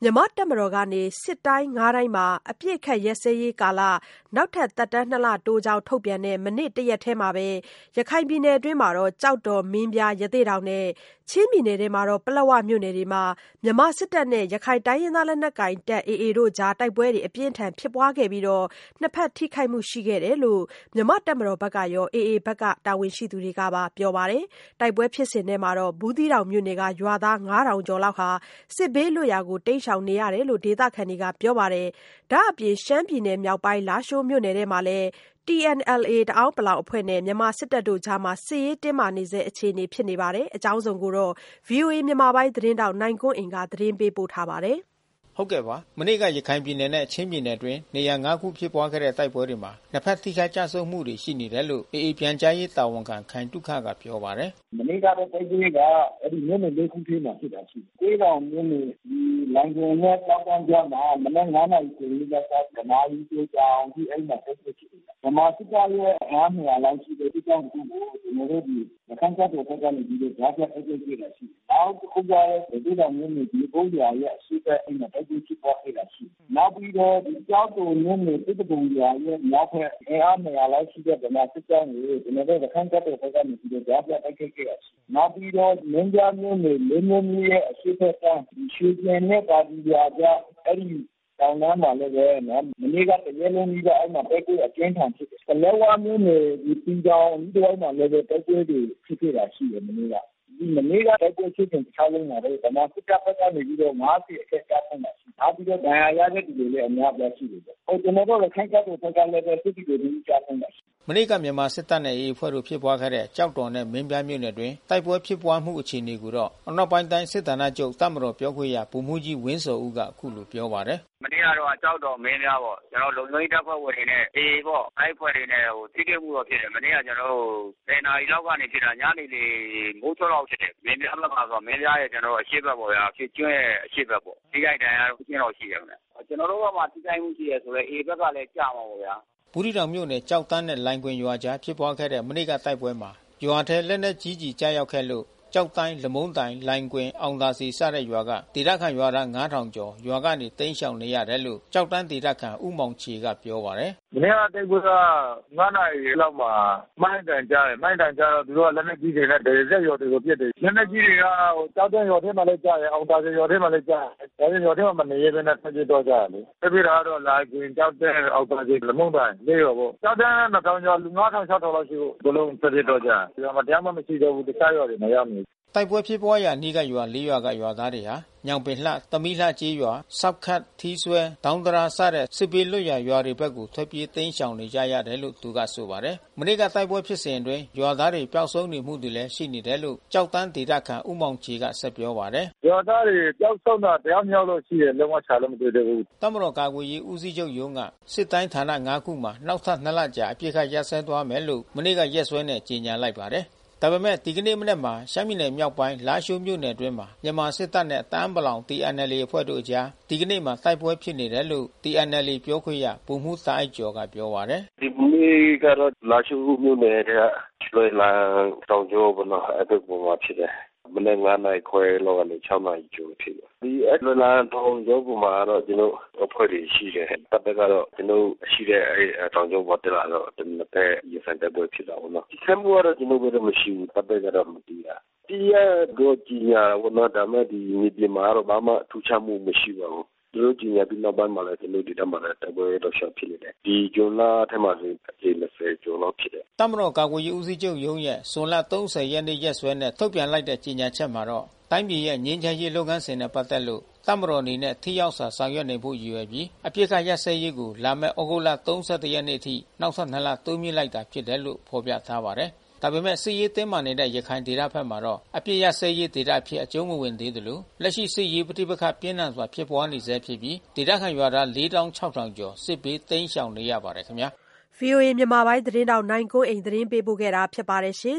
မြန်မာ့တပ်မတော်ကနေစစ်တိုင်း၅တိုင်းမှာအပစ်အခတ်ရပ်စဲရေးကာလနောက်ထပ်သက်တမ်း2လတိုးကြောင်းထုတ်ပြန်တဲ့မနေ့တရက်ထဲမှာပဲရခိုင်ပြည်နယ်အတွင်းမှာကျောက်တော်မင်းပြားရသေ့တောင်နဲ့ချင်းပြည်နယ်ထဲမှာပလက်ဝမြို့နယ်တွေမှာမြန်မာစစ်တပ်နဲ့ရခိုင်တိုင်းရင်းသားလက်နက်ကိုင်တပ် AA တို့ကြားတိုက်ပွဲတွေအပြင်းထန်ဖြစ်ပွားခဲ့ပြီးနှစ်ဖက်ထိခိုက်မှုရှိခဲ့တယ်လို့မြန်မာ့တပ်မတော်ဘက်ကရော AA ဘက်ကတာဝန်ရှိသူတွေကပါပြောပါတယ်။တိုက်ပွဲဖြစ်စဉ်ထဲမှာဘူးသီးတောင်မြို့နယ်ကရွာသား9000ကျော်လောက်ဟာစစ်ဘေးလွတ်ရာကိုတိမ်းရှောင်နေရတယ်လို့ဒေသခံတွေကပြောပါတယ်။ဒါ့အပြင်ရှမ်းပြည်နယ်မြောက်ပိုင်းလားရှိုးမြို့နယ်ထဲမှာလည်း TNLA တအာင်းပလောင်အဖွဲ့နဲ့မြန်မာစစ်တပ်တို့ကြားစစ်ရေးတင်းမာနေဆဲအခြေအနေဖြစ်နေပါတယ်။အကြောင်းစုံကိုဗွီအိုအေမြန်မာပိုင်းသတင်းထောက်နိုင်ကွန်းအိန်ကသတင်းပေးပို့ထားပါတယ်။ဟုတ်ကဲ့ပါမနေ့ကရခိုင်ပြည်နယ်နဲ့ချင်းပြည်နယ်အတွင်းနေရာ5ခုဖြစ်ပွားခဲ့တဲ့တိုက်ပွဲတွေမှာနှစ်ဖက်ထိခိုက်ကျဆုံးမှုတွေရှိနေတယ်လို့ AA ပြန်ကြားရေးတာဝန်ခံခိုင်သုခကပြောပါတယ်။မနေ့ကတိုက်ပွဲကအဲဒီမြို့နယ်၄ခုထဲမှာဖြစ်တာရှိတယ်။ကိုးတောင်မြို့နယ်ဒီလိုင်ကွန်နဲ့တောင်တန်းကြားမှာမနက်9နာရီခွဲကဓမ္မကြီးပြောကြအောင်ဒီအဲ့မှာတိုက်ပွဲဖြစ်တယ်။ဓမ္မစစ်တပ်ရဲ့အား200လောက်ရှိတယ်ဒီကြောင့်ကျွန်တော်တို့ဒီရခိုင်တပ်တော်ဘက်ကနေပြီးတော့ဓာတ်ပြတိုက်ပွဲဖြစ်တာရှိတယ်။နောက်တစ်ခုကဒီတောင်မြို့နယ်ဒီဘုံရွာရဲ့အရှိတ်အဲ့မှာတိုက်ပွဲဖြစ်ပွားခဲ့တာရှိတယ်။နောက်ပြီးတော့ဒီကြောက်တော်မြို့နယ်ပြည်သူ့ရွာရဲ့နောက်ဖက်အား200လောက်ရှိတဲ့ဓမ္မစစ်တပ်ကိုကျွန်တော်တို့ရခိုင်တပ်တော်ဘက်ကနေပြီးတော့ဓာတ်ပြတိုက်ခိုက်ခဲ့တာရှိတယ်။နောက်ပြီးတော့မင်းပြမြို့နယ်လင်းမြို့မြို့ရဲ့အရှိတ်ဘက်ကရွှေကျန်နဲ့ပါတီရွာကအဲ့ဒီတောင်တန်းမှာလည်းပဲနော်မနေ့ကတရက်လုံးကြီးကအဲ့မှာတိုက်ပွဲအကျဉ်းထန်ဖြစ်တယ်။ပလက်ဝမြို့နယ်ဒီပြည်တော်ဒီတိုင်းမှာလည်းပဲတိုက်ပွဲတွေဖြစ်ခဲ့တာရှိတယ်မနေ့ကဒီမနေ့ကတိုက်ပွဲဖြစ်တဲ့6လုံးမှာတော့ဓမ္မစစ်တပ်ဘက်ကနေပြီးတော့50အထက်ကျဆုံးတာရှိ။နောက်ပြီးတော့ဒဏ်ရာရတဲ့လူတွေလည်းအများပြားရှိတယ်။ကျွန်တော်တို့ရခိုင်တပ်တော်ဘက်ကလည်းပဲစစ်တီတွေကြီးကျဆုံးတာရှိ။မနေ့ကမြန်မာစစ်တပ်နဲ့ AA အဖွဲ့တို့ဖြစ်ပွားခဲ့တဲ့ကြောက်တော်နဲ့မင်းပြားမြို့နယ်တွင်တိုက်ပွဲဖြစ်ပွားမှုအခြေအနေကိုတော့အနောက်ပိုင်းတိုင်းစစ်ဌာနချုပ်တပ်မတော်ပြောခွင့်ရဗိုလ်မှူးကြီးဝင်းဇော်ဦးကအခုလိုပြောပါတယ်။မနေ့ကတော့ကြောက်တော်မင်းပြားပေါ့ကျွန်တော်လုံခြုံရေးတပ်ဖွဲ့ဝင်တွေနဲ့ AA ပေါ့အဲ့ဖွဲ့တွေနဲ့ထိတွေ့မှုတော့ဖြစ်တယ်။မနေ့ကကျွန်တော်တို့10နာရီလောက်ကနေဖြစ်တာညနေလေမိုးချောလောက်ဖြစ်တယ်။မင်းပြားဘက်မှာဆိုမင်းပြားရဲ့ကျွန်တော်အရှိတ်ဘက်ပေါ့ဗျာဖြစ်ကျွန်းရဲ့အရှိတ်ဘက်ပေါ့။ဒီကိုက်တန်ရတော့ကျင်းတော့ရှိတယ်ခင်ဗျ။ကျွန်တော်တို့ဘက်မှာထိခိုက်မှုရှိရဆိုတော့ AA ဘက်ကလည်းကြာမှာပေါ့ဗျာ။ဘူးသီးတောင်မြို့နယ်ကြောက်တန်းနဲ့လိုင်ကွင်ရွာကြားဖြစ်ပွားခဲ့တဲ့မနေ့ကတိုက်ပွဲမှာရွာထဲလက်နက်ကြီးကြီးကြားရောက်ခဲ့လို့ကြောက်တိုင်းလမုံတိုင်လိုင်ကွင်အောင်သာစီစတဲ့ရွာကဒေသခံရွာသား9000ကျော်ရွာကနေတိမ်းရှောင်နေရတယ်လို့ကြောက်တန်းဒေသခံဦးမောင်ချေကပြောပါတယ်။မနေ့ကတိုက်ပွဲက9နာရီလောက်မှာမိုင်းတန်ကြားတယ်။မိုင်းတန်ကြားတော့သူတို့ကလက်နက်ကြီးတွေနဲ့ဒေရက်ရွာတွေကိုပြစ်တယ်။လက်နက်ကြီးတွေကကြောက်တန်းရွာထဲမှာလည်းကြားတယ်အောင်သာစီရွာထဲမှာလည်းကြားတယ်။ဒါပေမဲ့ရွာထဲမှာမနေရဘဲနဲ့ထွက်ပြေးတော့ကြတယ်လေ။ပြပြတာတော့လိုင်ကွင်ကြောက်တန်းအောင်သာစီလမုံတိုင်လေးရွာပေါ့။ကြောက်တန်း2000ကျော်လူ9000 6000လောက်ရှိဖို့ဘလုံးထွက်ပြေးတော့ကြတယ်။ရွာမှာတရားမှမရှိတော့ဘူးတခြားရွာတွေမရောက်နေတိုက်ပွဲဖြစ်ပွားရာအနီးကရွာ4ရွာကရွာသားတွေဟာညောင်ပင်လှသမီးလှကျေးရွာစောက်ခတ်ထီးဆွဲဒေါင်းတရာစတဲ့စစ်ပေးလွတ်ရာရွာတွေဘက်ကိုထွက်ပြေးတိမ်းရှောင်နေကြရတယ်လို့သူကဆိုပါတယ်။မနေ့ကတိုက်ပွဲဖြစ်စဉ်အတွင်းရွာသားတွေပျောက်ဆုံးနေမှုတွေလည်းရှိနေတယ်လို့ကြောက်တန်းဒေသခံဦးမောင်ချေကဆက်ပြောပါတယ်။ရွာသားတွေပျောက်ဆုံးတာတရားမြောက်လို့ရှိတယ်လုံးဝချလို့မတွေ့သေးဘူး။တပ်မတော်ကာကွယ်ရေးဦးစီးချုပ်ရုံးကစစ်တိုင်းဌာန5ခုမှာနောက်ထပ်2လကြာအပြစ်ခတ်ရပ်စဲသွားမယ်လို့မနေ့ကရက်စွဲနဲ့ကြေညာလိုက်ပါတယ်။ဒါပေမဲ့ဒီကနေ့မနေ့မှာရှမ်းပြည်နယ်မြောက်ပိုင်းလားရှိုးမြို့နယ်အတွင်းမှာမြန်မာစစ်တပ်နဲ့တအာင်းပလောင် TNLA အဖွဲ့တို့အကြားဒီကနေ့မှာတိုက်ပွဲဖြစ်နေတယ်လို့ TNLA ပြောခွင့်ရဗိုလ်မှူးတာအိုက်ကျော်ကပြောပါတယ်။ဒီနေ့ကတော့လားရှိုးမြို့နယ်ကလွယ်လန်းတောင်ကျောဘနော်အဲ့ဒီပုံမှာဖြစ်တယ်။မနေ့9နာရီခွဲလောက်ကနေ6နာရီကျော်ဖြစ်တယ်။ဒီအဲ့လွယ်လန်းတောင်ကျောပုံမှာတော့ကျွန်တော်အဖွဲ့တွေရှိတယ်။တပ်ကတော့ကျွန်တော်ရှိတဲ့အဲ့တောင်ကျောပေါ်တက်လာတော့တစ်နှစ်ပဲရစံတဲ့ပွဲဖြစ်တာပေါ့နော်။ဒီဆမ်ဘူကတော့ကျွန်တော်ဘယ်တော့မရှိဘူးတပ်ကတော့မတီးတာ။ဒီရတော့ကြီးညာဘောနော်ဒါမဲ့ဒီမြေပြင်မှာတော့ဘာမှထူးခြားမှုမရှိပါဘူး။ဒီလိုကြီးညာပြီးနောက်ပိုင်းမှာလည်းကျွန်တော်ဒီတမှာလည်းတိုက်ပွဲတော့ရှော့ဖြစ်နေတယ်။ဒီဂျွန်လာထဲမှာဆို20ကျော်လောက်ဖြစ်တယ်။တပ်မတော်ကာကွယ်ရေးဦးစီးချုပ်ရုံးရဲ့ဇွန်လ30ရက်နေ့ရက်စွဲနဲ့ထုတ်ပြန်လိုက်တဲ့ကြေညာချက်မှာတော့တိုင်းပြည်ရဲ့ငြိမ်းချမ်းရေးလုပ်ငန်းစဉ်နဲ့ပတ်သက်လို့တပ်မတော်အနေနဲ့ထိရောက်စွာဆောင်ရွက်နေဖို့ရည်ရွယ်ပြီးအပြစ်ခတ်ရပ်စဲရေးကိုလာမယ့်ဩဂုတ်လ31ရက်နေ့အထိနောက်ထပ်2လတိုးမြှင့်လိုက်တာဖြစ်တယ်လို့ဖော်ပြထားပါတယ်။ဒါပေမဲ့စစ်ရေးတင်းမာနေတဲ့ရခိုင်ဒေသဘက်မှာတော့အပြစ်ရပ်စဲရေးဒေသအဖြစ်အကျုံးမဝင်သေးသလိုလက်ရှိစစ်ရေးပဋိပက္ခပြင်းထန်စွာဖြစ်ပွားနေဆဲဖြစ်ပြီးဒေသခံရွာသား4600ကျော်စစ်ဘေးတိမ်းရှောင်နေရပါတယ်ခင်ဗျာ။ VOA မြန်မာပိုင်းသတင်းထောက်နိုင်ကွန်းအိန်သတင်းပေးပို့ခဲ့တာဖြစ်ပါတယ်ရှင်